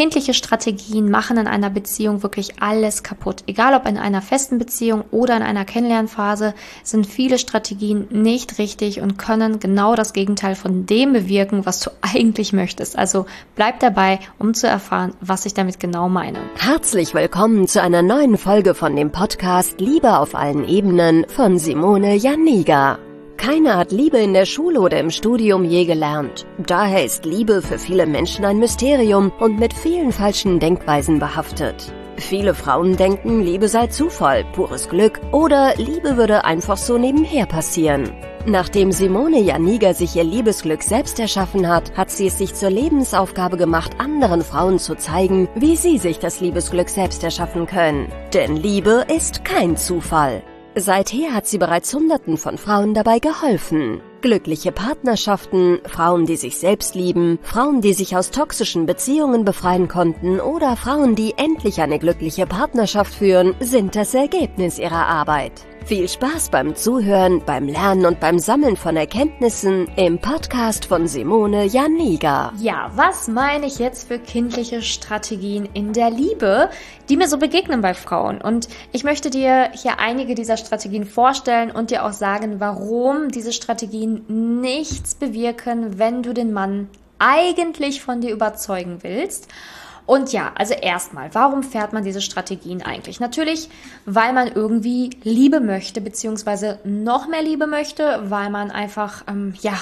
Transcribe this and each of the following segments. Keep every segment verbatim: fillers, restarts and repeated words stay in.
kindliche Strategien machen in einer Beziehung wirklich alles kaputt. Egal ob in einer festen Beziehung oder in einer Kennenlernphase, sind viele Strategien nicht richtig und können genau das Gegenteil von dem bewirken, was du eigentlich möchtest. Also bleib dabei, um zu erfahren, was ich damit genau meine. Herzlich willkommen zu einer neuen Folge von dem Podcast Liebe auf allen Ebenen von Simone Janiga. Keiner hat Liebe in der Schule oder im Studium je gelernt. Daher ist Liebe für viele Menschen ein Mysterium und mit vielen falschen Denkweisen behaftet. Viele Frauen denken, Liebe sei Zufall, pures Glück oder Liebe würde einfach so nebenher passieren. Nachdem Simone Janiga sich ihr Liebesglück selbst erschaffen hat, hat sie es sich zur Lebensaufgabe gemacht, anderen Frauen zu zeigen, wie sie sich das Liebesglück selbst erschaffen können. Denn Liebe ist kein Zufall. Seither hat sie bereits Hunderten von Frauen dabei geholfen. Glückliche Partnerschaften, Frauen, die sich selbst lieben, Frauen, die sich aus toxischen Beziehungen befreien konnten oder Frauen, die endlich eine glückliche Partnerschaft führen, sind das Ergebnis ihrer Arbeit. Viel Spaß beim Zuhören, beim Lernen und beim Sammeln von Erkenntnissen im Podcast von Simone Janiga. Ja, was meine ich jetzt für kindliche Strategien in der Liebe, die mir so begegnen bei Frauen? Und ich möchte dir hier einige dieser Strategien vorstellen und dir auch sagen, warum diese Strategien nichts bewirken, wenn du den Mann eigentlich von dir überzeugen willst. Und ja, also erstmal, warum fährt man diese Strategien eigentlich? Natürlich, weil man irgendwie Liebe möchte, beziehungsweise noch mehr Liebe möchte, weil man einfach, ähm, ja,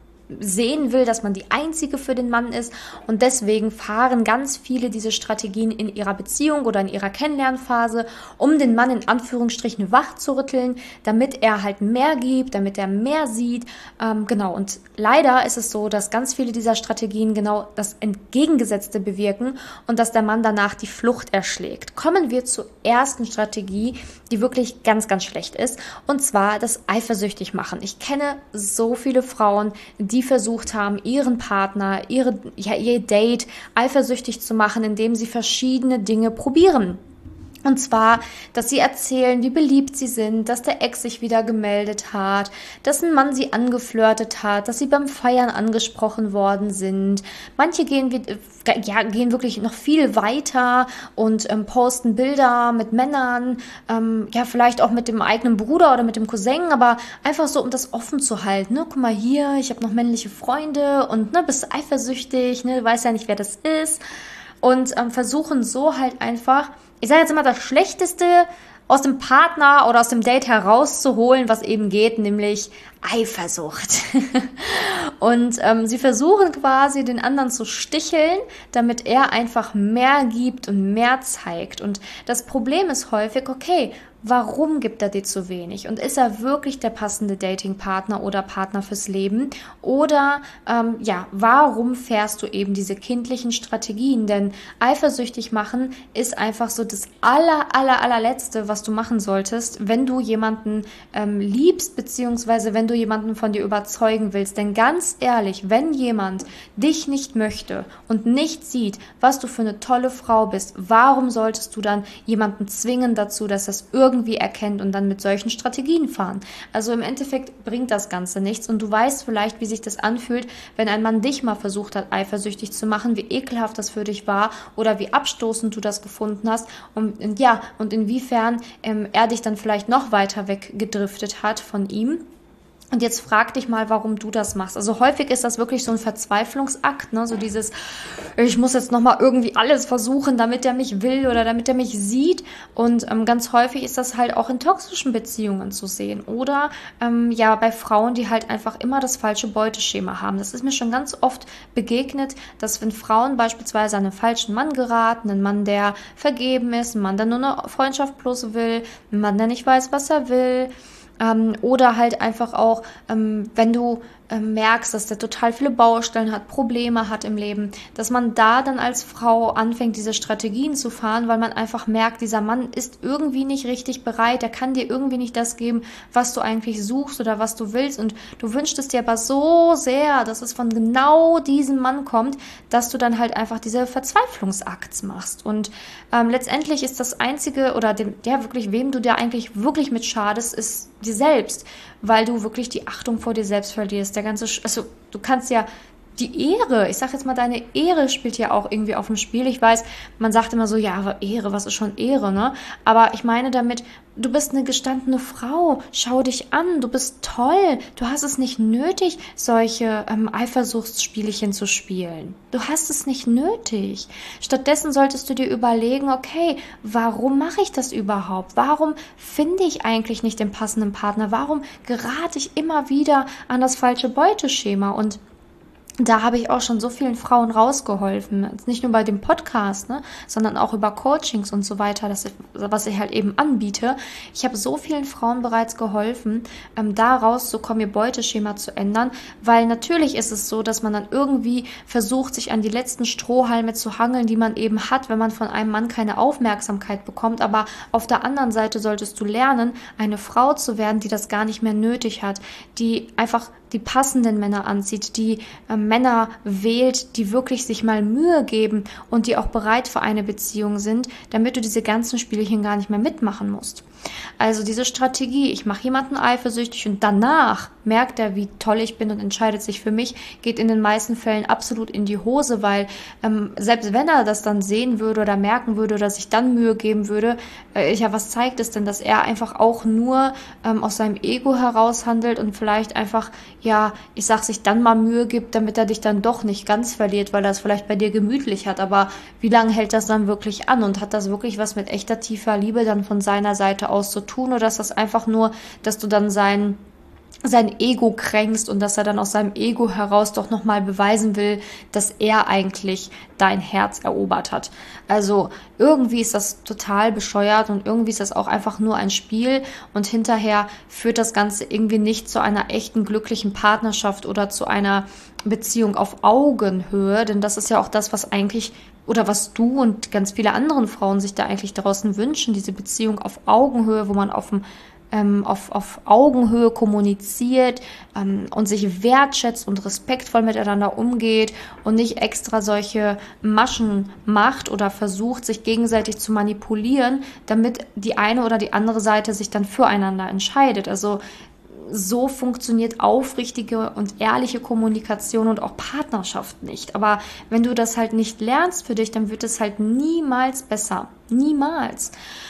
sehen will, dass man die Einzige für den Mann ist, und deswegen fahren ganz viele diese Strategien in ihrer Beziehung oder in ihrer Kennenlernphase, um den Mann in Anführungsstrichen wach zu rütteln, damit er halt mehr gibt, damit er mehr sieht, ähm, genau. Und leider ist es so, dass ganz viele dieser Strategien genau das Entgegengesetzte bewirken und dass der Mann danach die Flucht erschlägt. Kommen wir zur ersten Strategie, die wirklich ganz, ganz schlecht ist, und zwar das eifersüchtig machen. Ich kenne so viele Frauen, die die versucht haben, ihren Partner, ihre, ja, ihr Date eifersüchtig zu machen, indem sie verschiedene Dinge probieren. Und zwar, dass sie erzählen, wie beliebt sie sind, dass der Ex sich wieder gemeldet hat, dass ein Mann sie angeflirtet hat, dass sie beim Feiern angesprochen worden sind. Manche gehen, ja, gehen wirklich noch viel weiter und ähm, posten Bilder mit Männern, ähm, ja, vielleicht auch mit dem eigenen Bruder oder mit dem Cousin, aber einfach so, um das offen zu halten. Ne? Guck mal hier, ich habe noch männliche Freunde und ne, bist eifersüchtig, ne, weiß ja nicht, wer das ist. Und ähm, versuchen so halt einfach, ich sage jetzt immer, das Schlechteste aus dem Partner oder aus dem Date herauszuholen, was eben geht, nämlich Eifersucht. Und ähm, sie versuchen quasi, den anderen zu sticheln, damit er einfach mehr gibt und mehr zeigt. Und das Problem ist häufig, okay, warum gibt er dir zu wenig? Und ist er wirklich der passende Datingpartner oder Partner fürs Leben? Oder ähm, ja, warum fährst du eben diese kindlichen Strategien? Denn eifersüchtig machen ist einfach so das aller, aller, allerletzte, was du machen solltest, wenn du jemanden ähm, liebst, beziehungsweise wenn du jemanden von dir überzeugen willst. Denn ganz ehrlich, wenn jemand dich nicht möchte und nicht sieht, was du für eine tolle Frau bist, warum solltest du dann jemanden zwingen dazu, dass das irgendwie irgendwie erkennt und dann mit solchen Strategien fahren. Also im Endeffekt bringt das Ganze nichts, und du weißt vielleicht, wie sich das anfühlt, wenn ein Mann dich mal versucht hat, eifersüchtig zu machen, wie ekelhaft das für dich war oder wie abstoßend du das gefunden hast, und, und ja, und inwiefern ähm, er dich dann vielleicht noch weiter weggedriftet hat von ihm. Und jetzt frag dich mal, warum du das machst. Also häufig ist das wirklich so ein Verzweiflungsakt, ne? So dieses, ich muss jetzt nochmal irgendwie alles versuchen, damit er mich will oder damit er mich sieht. Und ähm, ganz häufig ist das halt auch in toxischen Beziehungen zu sehen. Oder ähm, ja, bei Frauen, die halt einfach immer das falsche Beuteschema haben. Das ist mir schon ganz oft begegnet, dass wenn Frauen beispielsweise an einen falschen Mann geraten, einen Mann, der vergeben ist, einen Mann, der nur eine Freundschaft plus will, einen Mann, der nicht weiß, was er will, Ähm, oder halt einfach auch, ähm, wenn du ähm, merkst, dass der total viele Baustellen hat, Probleme hat im Leben, dass man da dann als Frau anfängt, diese Strategien zu fahren, weil man einfach merkt, dieser Mann ist irgendwie nicht richtig bereit, er kann dir irgendwie nicht das geben, was du eigentlich suchst oder was du willst, und du wünschst es dir aber so sehr, dass es von genau diesem Mann kommt, dass du dann halt einfach diese Verzweiflungsakts machst. Und ähm, letztendlich ist das Einzige, oder dem, der wirklich, wem du dir eigentlich wirklich mit schadest, ist dir selbst, weil du wirklich die Achtung vor dir selbst verlierst. Der ganze, Sch- also du kannst ja die Ehre, ich sage jetzt mal, deine Ehre spielt ja auch irgendwie auf dem Spiel. Ich weiß, man sagt immer so, ja, aber Ehre, was ist schon Ehre, ne? Aber ich meine damit, du bist eine gestandene Frau, schau dich an, du bist toll, du hast es nicht nötig, solche ähm, Eifersuchtsspielchen zu spielen. Du hast es nicht nötig. Stattdessen solltest du dir überlegen, okay, warum mache ich das überhaupt? Warum finde ich eigentlich nicht den passenden Partner? Warum gerate ich immer wieder an das falsche Beuteschema? Und da habe ich auch schon so vielen Frauen rausgeholfen, nicht nur bei dem Podcast, ne, sondern auch über Coachings und so weiter, das, was ich halt eben anbiete. Ich habe so vielen Frauen bereits geholfen, ähm, da rauszukommen, ihr Beuteschema zu ändern, weil natürlich ist es so, dass man dann irgendwie versucht, sich an die letzten Strohhalme zu hangeln, die man eben hat, wenn man von einem Mann keine Aufmerksamkeit bekommt. Aber auf der anderen Seite solltest du lernen, eine Frau zu werden, die das gar nicht mehr nötig hat, die einfach die passenden Männer anzieht, die äh, Männer wählt, die wirklich sich mal Mühe geben und die auch bereit für eine Beziehung sind, damit du diese ganzen Spielchen gar nicht mehr mitmachen musst. Also diese Strategie, ich mache jemanden eifersüchtig und danach merkt er, wie toll ich bin und entscheidet sich für mich, geht in den meisten Fällen absolut in die Hose, weil ähm, selbst wenn er das dann sehen würde oder merken würde oder sich dann Mühe geben würde, äh, ja, was zeigt es denn, dass er einfach auch nur ähm, aus seinem Ego heraus handelt und vielleicht einfach, ja, ich sag, sich dann mal Mühe gibt, damit er dich dann doch nicht ganz verliert, weil er es vielleicht bei dir gemütlich hat, aber wie lange hält das dann wirklich an und hat das wirklich was mit echter tiefer Liebe dann von seiner Seite aus zu tun, oder ist das einfach nur, dass du dann sein sein Ego kränkst und dass er dann aus seinem Ego heraus doch nochmal beweisen will, dass er eigentlich dein Herz erobert hat. Also irgendwie ist das total bescheuert und irgendwie ist das auch einfach nur ein Spiel und hinterher führt das Ganze irgendwie nicht zu einer echten glücklichen Partnerschaft oder zu einer Beziehung auf Augenhöhe, denn das ist ja auch das, was eigentlich oder was du und ganz viele andere Frauen sich da eigentlich draußen wünschen, diese Beziehung auf Augenhöhe, wo man auf dem Ähm, auf, auf Augenhöhe kommuniziert ähm, und sich wertschätzt und respektvoll miteinander umgeht und nicht extra solche Maschen macht oder versucht, sich gegenseitig zu manipulieren, damit die eine oder die andere Seite sich dann füreinander entscheidet. Also so funktioniert aufrichtige und ehrliche Kommunikation und auch Partnerschaft nicht. Aber wenn du das halt nicht lernst für dich, dann wird es halt niemals besser. Niemals.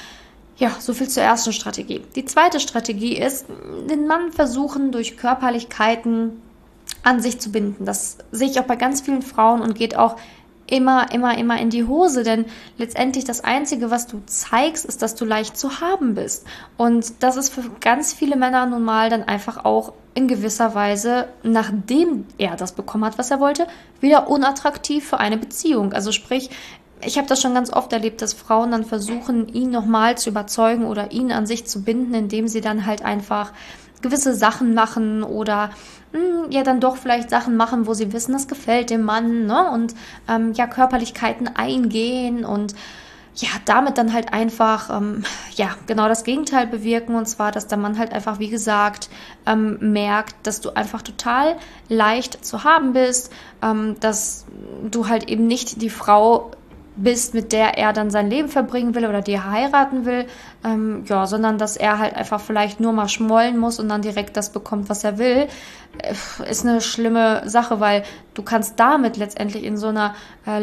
Ja, so viel zur ersten Strategie. Die zweite Strategie ist, den Mann versuchen, durch Körperlichkeiten an sich zu binden. Das sehe ich auch bei ganz vielen Frauen und geht auch immer, immer, immer in die Hose, denn letztendlich das Einzige, was du zeigst, ist, dass du leicht zu haben bist. Und das ist für ganz viele Männer nun mal dann einfach auch in gewisser Weise, nachdem er das bekommen hat, was er wollte, wieder unattraktiv für eine Beziehung. Also sprich, ich habe das schon ganz oft erlebt, dass Frauen dann versuchen, ihn nochmal zu überzeugen oder ihn an sich zu binden, indem sie dann halt einfach gewisse Sachen machen oder mh, ja dann doch vielleicht Sachen machen, wo sie wissen, das gefällt dem Mann, ne? Und ähm, ja Körperlichkeiten eingehen und ja damit dann halt einfach ähm, ja genau das Gegenteil bewirken, und zwar, dass der Mann halt einfach, wie gesagt, ähm, merkt, dass du einfach total leicht zu haben bist, ähm, dass du halt eben nicht die Frau bist, mit der er dann sein Leben verbringen will oder die er heiraten will, ähm, ja, sondern dass er halt einfach vielleicht nur mal schmollen muss und dann direkt das bekommt, was er will, äh, ist eine schlimme Sache, weil du kannst damit letztendlich in so einer äh,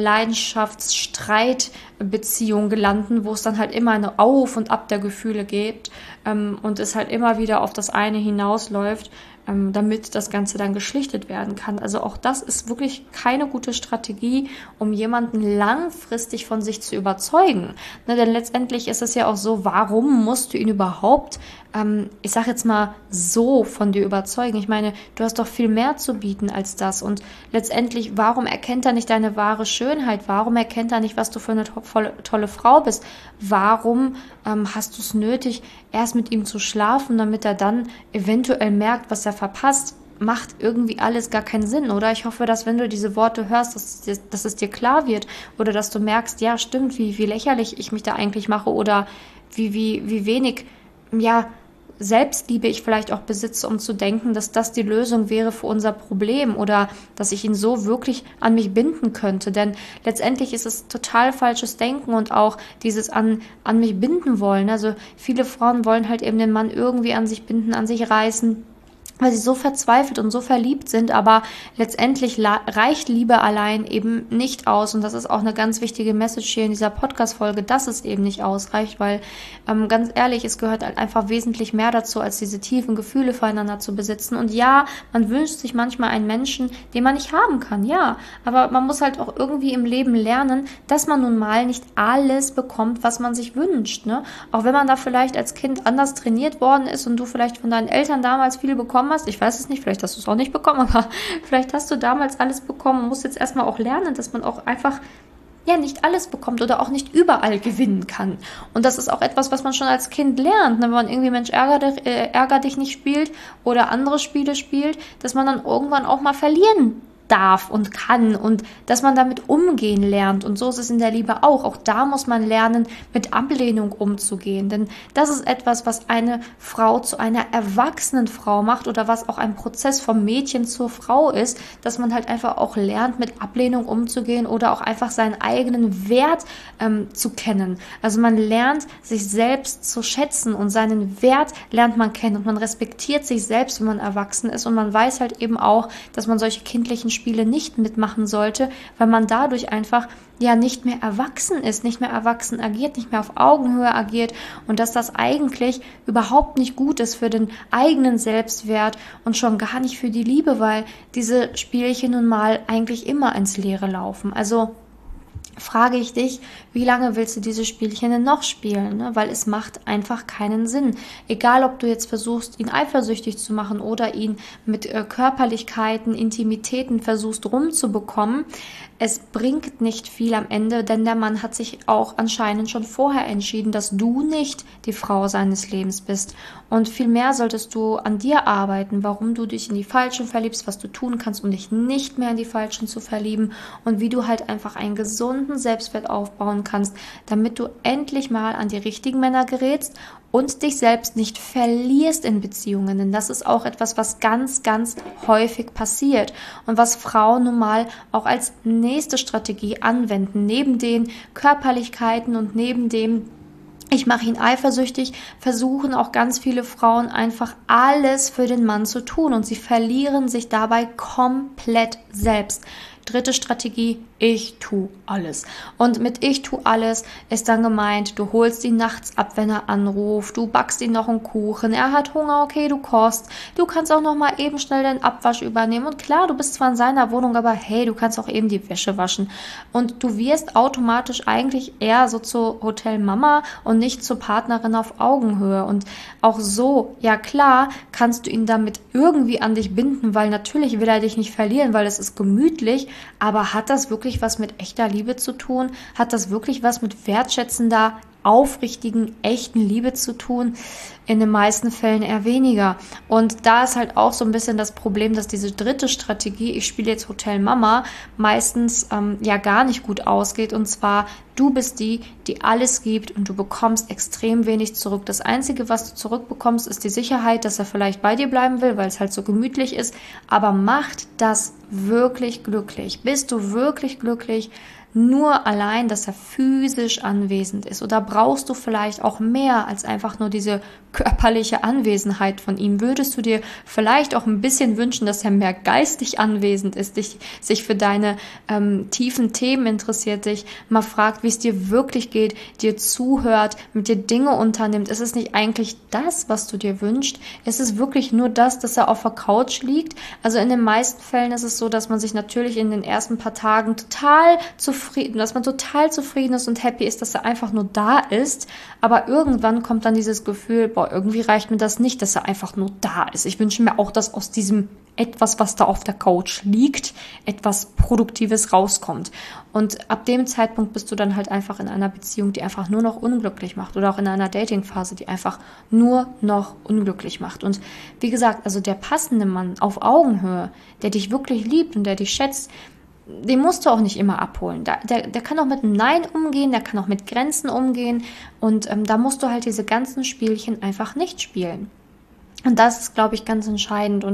Leidenschaftsstreitbeziehung gelanden, wo es dann halt immer eine Auf und Ab der Gefühle geht ähm, und es halt immer wieder auf das eine hinausläuft, ähm, damit das Ganze dann geschlichtet werden kann. Also auch das ist wirklich keine gute Strategie, um jemanden langfristig von sich zu überzeugen. Ne, denn letztendlich ist es ja auch so, warum musst du ihn überhaupt, ähm, ich sag jetzt mal, so von dir überzeugen? Ich meine, du hast doch viel mehr zu bieten als das, und letztendlich, warum erkennt er nicht deine wahre Schönheit? Warum erkennt er nicht, was du für eine tolle, tolle Frau bist? Warum ähm, hast du es nötig, erst mit ihm zu schlafen, damit er dann eventuell merkt, was er verpasst? Macht irgendwie alles gar keinen Sinn, oder? Ich hoffe, dass wenn du diese Worte hörst, dass, dass es dir klar wird oder dass du merkst, ja, stimmt, wie, wie lächerlich ich mich da eigentlich mache oder wie, wie, wie wenig, ja, Selbstliebe ich vielleicht auch besitze, um zu denken, dass das die Lösung wäre für unser Problem oder dass ich ihn so wirklich an mich binden könnte. Denn letztendlich ist es total falsches Denken und auch dieses an, an mich binden wollen. Also viele Frauen wollen halt eben den Mann irgendwie an sich binden, an sich reißen, weil sie so verzweifelt und so verliebt sind, aber letztendlich reicht Liebe allein eben nicht aus. Und das ist auch eine ganz wichtige Message hier in dieser Podcast-Folge, dass es eben nicht ausreicht, weil ähm, ganz ehrlich, es gehört halt einfach wesentlich mehr dazu, als diese tiefen Gefühle füreinander zu besitzen. Und ja, man wünscht sich manchmal einen Menschen, den man nicht haben kann, ja. Aber man muss halt auch irgendwie im Leben lernen, dass man nun mal nicht alles bekommt, was man sich wünscht, ne? Auch wenn man da vielleicht als Kind anders trainiert worden ist und du vielleicht von deinen Eltern damals viel bekommen hast, ich weiß es nicht, vielleicht hast du es auch nicht bekommen, aber vielleicht hast du damals alles bekommen und musst jetzt erstmal auch lernen, dass man auch einfach ja nicht alles bekommt oder auch nicht überall gewinnen kann. Und das ist auch etwas, was man schon als Kind lernt, ne? Wenn man irgendwie Mensch ärger dich, äh, ärger dich nicht spielt oder andere Spiele spielt, dass man dann irgendwann auch mal verlieren darf und kann und dass man damit umgehen lernt. Und so ist es in der Liebe auch. Auch da muss man lernen, mit Ablehnung umzugehen. Denn das ist etwas, was eine Frau zu einer erwachsenen Frau macht oder was auch ein Prozess vom Mädchen zur Frau ist, dass man halt einfach auch lernt, mit Ablehnung umzugehen oder auch einfach seinen eigenen Wert ähm, zu kennen. Also man lernt, sich selbst zu schätzen und seinen Wert lernt man kennen und man respektiert sich selbst, wenn man erwachsen ist und man weiß halt eben auch, dass man solche kindlichen Spiele nicht mitmachen sollte, weil man dadurch einfach ja nicht mehr erwachsen ist, nicht mehr erwachsen agiert, nicht mehr auf Augenhöhe agiert und dass das eigentlich überhaupt nicht gut ist für den eigenen Selbstwert und schon gar nicht für die Liebe, weil diese Spielchen nun mal eigentlich immer ins Leere laufen. Also frage ich dich, wie lange willst du diese Spielchen denn noch spielen? Ne? Weil es macht einfach keinen Sinn. Egal, ob du jetzt versuchst, ihn eifersüchtig zu machen oder ihn mit äh, Körperlichkeiten, Intimitäten versuchst rumzubekommen, es bringt nicht viel am Ende, denn der Mann hat sich auch anscheinend schon vorher entschieden, dass du nicht die Frau seines Lebens bist. Und vielmehr solltest du an dir arbeiten, warum du dich in die Falschen verliebst, was du tun kannst, um dich nicht mehr in die Falschen zu verlieben und wie du halt einfach einen gesunden Selbstwert aufbauen kannst, damit du endlich mal an die richtigen Männer gerätst und dich selbst nicht verlierst in Beziehungen, denn das ist auch etwas, was ganz, ganz häufig passiert und was Frauen nun mal auch als nächste Strategie anwenden, neben den Körperlichkeiten und neben dem ich mache ihn eifersüchtig, versuchen auch ganz viele Frauen einfach alles für den Mann zu tun und sie verlieren sich dabei komplett selbst. Dritte Strategie, ich tu alles. Und mit ich tu alles ist dann gemeint, du holst ihn nachts ab, wenn er anruft, du backst ihm noch einen Kuchen, er hat Hunger, okay, du kochst, du kannst auch noch mal eben schnell den Abwasch übernehmen und klar, du bist zwar in seiner Wohnung, aber hey, du kannst auch eben die Wäsche waschen und du wirst automatisch eigentlich eher so zur Hotelmama und nicht zur Partnerin auf Augenhöhe und auch so, ja klar, kannst du ihn damit irgendwie an dich binden, weil natürlich will er dich nicht verlieren, weil es ist gemütlich, aber hat das wirklich was mit echter Liebe zu tun? Hat das wirklich was mit wertschätzender, aufrichtigen, echten Liebe zu tun? In den meisten Fällen eher weniger. Und da ist halt auch so ein bisschen das Problem, dass diese dritte Strategie, ich spiele jetzt Hotel Mama, meistens ähm, ja gar nicht gut ausgeht. Und zwar, du bist die, die alles gibt und du bekommst extrem wenig zurück. Das Einzige, was du zurückbekommst, ist die Sicherheit, dass er vielleicht bei dir bleiben will, weil es halt so gemütlich ist. Aber macht das wirklich glücklich? Bist du wirklich glücklich? Nur allein, dass er physisch anwesend ist? Oder brauchst du vielleicht auch mehr als einfach nur diese körperliche Anwesenheit von ihm? Würdest du dir vielleicht auch ein bisschen wünschen, dass er mehr geistig anwesend ist, dich, sich für deine ähm, tiefen Themen interessiert, dich mal fragt, wie es dir wirklich geht, dir zuhört, mit dir Dinge unternimmt? Ist es nicht eigentlich das, was du dir wünschst? Ist es wirklich nur das, dass er auf der Couch liegt? Also in den meisten Fällen ist es so, dass man sich natürlich in den ersten paar Tagen total zufrieden Zufrieden, dass man total zufrieden ist und happy ist, dass er einfach nur da ist, aber irgendwann kommt dann dieses Gefühl, boah, irgendwie reicht mir das nicht, dass er einfach nur da ist. Ich wünsche mir auch, dass aus diesem etwas, was da auf der Couch liegt, etwas Produktives rauskommt. Und ab dem Zeitpunkt bist du dann halt einfach in einer Beziehung, die einfach nur noch unglücklich macht oder auch in einer Datingphase, die einfach nur noch unglücklich macht. Und wie gesagt, also der passende Mann auf Augenhöhe, der dich wirklich liebt und der dich schätzt, den musst du auch nicht immer abholen. Der, der, der kann auch mit einem Nein umgehen, der kann auch mit Grenzen umgehen und ähm, da musst du halt diese ganzen Spielchen einfach nicht spielen. Und das ist, glaube ich, ganz entscheidend. Und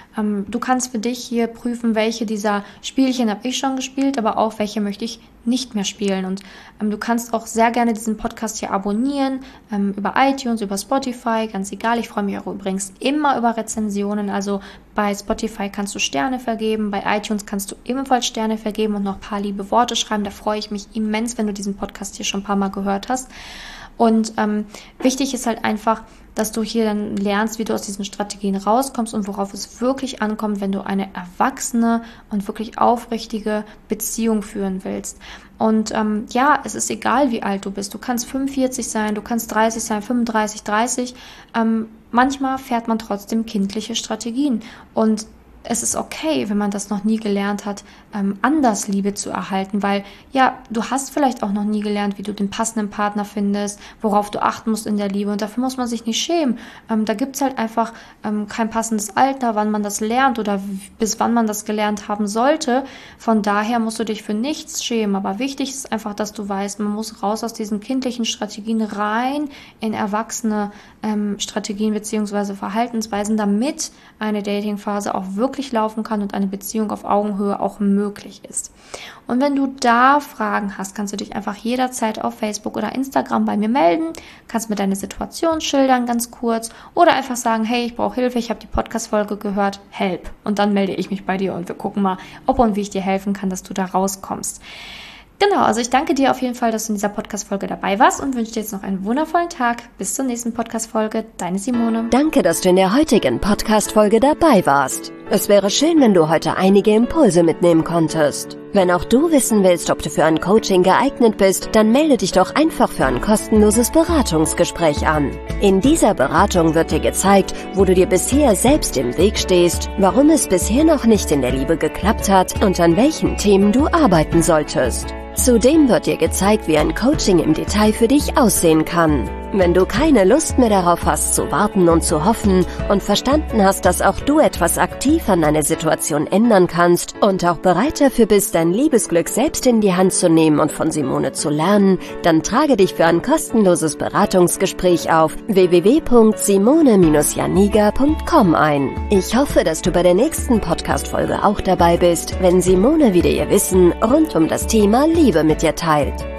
Ähm, du kannst für dich hier prüfen, welche dieser Spielchen habe ich schon gespielt, aber auch welche möchte ich nicht mehr spielen. Und ähm, du kannst auch sehr gerne diesen Podcast hier abonnieren, ähm, über iTunes, über Spotify, ganz egal. Ich freue mich auch übrigens immer über Rezensionen. Also bei Spotify kannst du Sterne vergeben, bei iTunes kannst du ebenfalls Sterne vergeben und noch ein paar liebe Worte schreiben. Da freue ich mich immens, wenn du diesen Podcast hier schon ein paar Mal gehört hast. Und ähm, wichtig ist halt einfach, dass du hier dann lernst, wie du aus diesen Strategien rauskommst und worauf es wirklich ankommt, wenn du eine erwachsene und wirklich aufrichtige Beziehung führen willst. Und ähm, ja, es ist egal, wie alt du bist. Du kannst fünfundvierzig sein, du kannst dreißig sein, fünfunddreißig, dreißig. Ähm, manchmal fährt man trotzdem kindliche Strategien. Und es ist okay, wenn man das noch nie gelernt hat, ähm, anders Liebe zu erhalten, weil ja, du hast vielleicht auch noch nie gelernt, wie du den passenden Partner findest, worauf du achten musst in der Liebe, und dafür muss man sich nicht schämen. Ähm, da gibt's halt einfach ähm, kein passendes Alter, wann man das lernt oder w- bis wann man das gelernt haben sollte. Von daher musst du dich für nichts schämen, aber wichtig ist einfach, dass du weißt, man muss raus aus diesen kindlichen Strategien rein in erwachsene ähm, Strategien beziehungsweise Verhaltensweisen, damit eine Datingphase auch wirklich wirklich laufen kann und eine Beziehung auf Augenhöhe auch möglich ist. Und wenn du da Fragen hast, kannst du dich einfach jederzeit auf Facebook oder Instagram bei mir melden, kannst mir deine Situation schildern, ganz kurz, oder einfach sagen, hey, ich brauche Hilfe, ich habe die Podcast-Folge gehört, help. Und dann melde ich mich bei dir und wir gucken mal, ob und wie ich dir helfen kann, dass du da rauskommst. Genau, also ich danke dir auf jeden Fall, dass du in dieser Podcast-Folge dabei warst und wünsche dir jetzt noch einen wundervollen Tag. Bis zur nächsten Podcast-Folge. Deine Simone. Danke, dass du in der heutigen Podcast-Folge dabei warst. Es wäre schön, wenn du heute einige Impulse mitnehmen konntest. Wenn auch du wissen willst, ob du für ein Coaching geeignet bist, dann melde dich doch einfach für ein kostenloses Beratungsgespräch an. In dieser Beratung wird dir gezeigt, wo du dir bisher selbst im Weg stehst, warum es bisher noch nicht in der Liebe geklappt hat und an welchen Themen du arbeiten solltest. Zudem wird dir gezeigt, wie ein Coaching im Detail für dich aussehen kann. Wenn du keine Lust mehr darauf hast, zu warten und zu hoffen und verstanden hast, dass auch du etwas aktiv an deiner Situation ändern kannst und auch bereit dafür bist, dein Liebesglück selbst in die Hand zu nehmen und von Simone zu lernen, dann trage dich für ein kostenloses Beratungsgespräch auf w w w punkt simone janiga punkt com ein. Ich hoffe, dass du bei der nächsten Podcast-Folge auch dabei bist, wenn Simone wieder ihr Wissen rund um das Thema Liebe mit dir teilt.